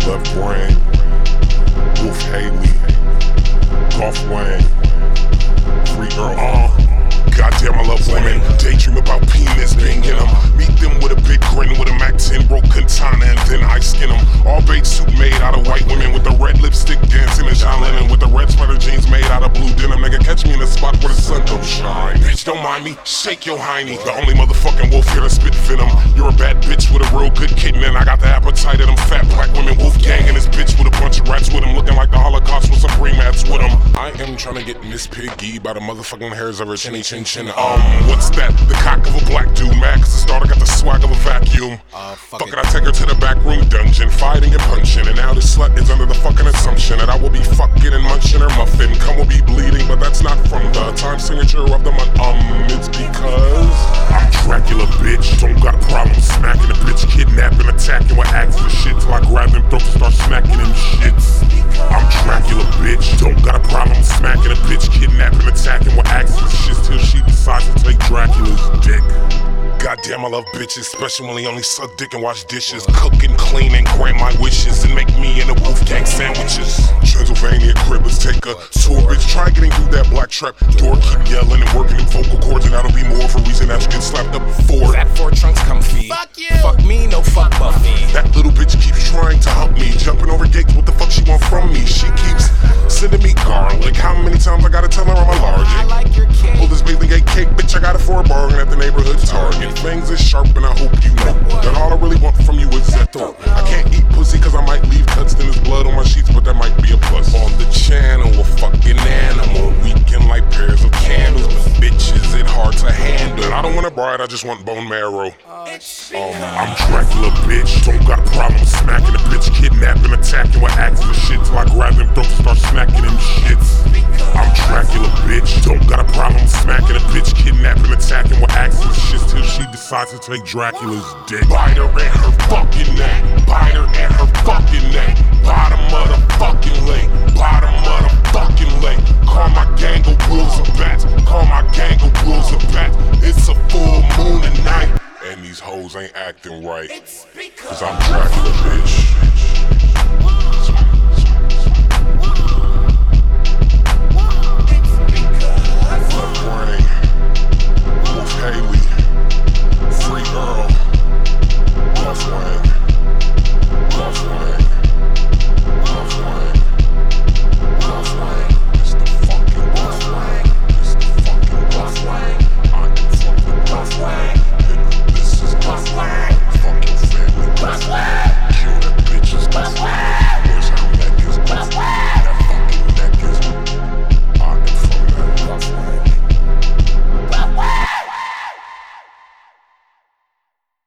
Left Brain, Wolf Haley, Golf Wang, Free Earl. Goddamn, I love women. Daydream about penis being in them. Meet them with a big grin, with a Mac 10 broke katana, and then I skin them. All beige suit made out of white women, with the red lipstick dancing in John Lennon, with the red sweater jeans made out of blue denim. Nigga, catch me in a spot where the sun don't shine. Bitch, don't mind me, shake your hiney. The only motherfucking wolf here to spit venom. You're a bad bitch with a real good kitten, and I got the appetite of them fat black women. Wolf gang and this bitch with a bunch of rats with them, looking like the Holocaust with some green mats with them. I am trying to get Miss Piggy by the motherfucking hairs of her chinny chin chin. What's that? The cock of a black dude, mad cause the starter got the swag of a vacuum. Fuck it, I take her to the back room dungeon, fighting and punching, and now this slut is under the fucking assumption that I will be fucking and munching her muffin. Cum will be bleeding, but that's not from the time signature of the month. It's because I'm Dracula, bitch. Don't got a problem smacking a bitch, kidnapping, attacking with axe for shit till I grab them throats and start smacking them shits. I'm Dracula, bitch. Don't got a problem smacking a bitch, kidnapping, attacking with axe for shit till she decides to take Dracula's dick. Goddamn, I love bitches, especially when they only suck dick and wash dishes. Cook and clean and grant my wishes, and make me and the Wolfgang sandwiches. Transylvania crib, let's take a tour, bitch. Try getting through that black trap door. Keep yelling and working them vocal cords, and that'll be more of a reason that you get slapped up before. That four trunks comfy. Fuck you. Fuck me, no fuck Buffy. That little bitch keeps trying to hump me, jumping over gates, what the fuck she want from me? She keeps sending me garlic. How many times I gotta tell her I'm allergic? I like your cake. Oh, this bathing gate cake, bitch, I got it for a bargain at the neighborhood Target. Things is sharp and I hope you know that all I really want from you is that throat. I can't eat pussy cause I might leave cuts, then there's blood on my sheets, but that might be a plus. On the channel, a fucking animal, weekend like pairs of candles, but bitches, it hard to handle. I don't want a bride, I just want bone marrow. I'm Dracula, bitch. Don't got a problem smacking a bitch, kidnapping, attacking with axe for shit till I grab them throats and start smacking them shits. I'm Dracula, bitch. Don't got a problem smacking a bitch, kidnapping, attacking with axe for shit till she decides to take Dracula's dick. Bite her in her fucking neck. Bite her in her fucking neck. Bottom of the fucking leg. Bottom of the fucking leg. Call my gang of wolves and bats. Call my gang of wolves and bats. It's a full moon tonight, and these hoes ain't acting right, cause I'm Dracula, bitch.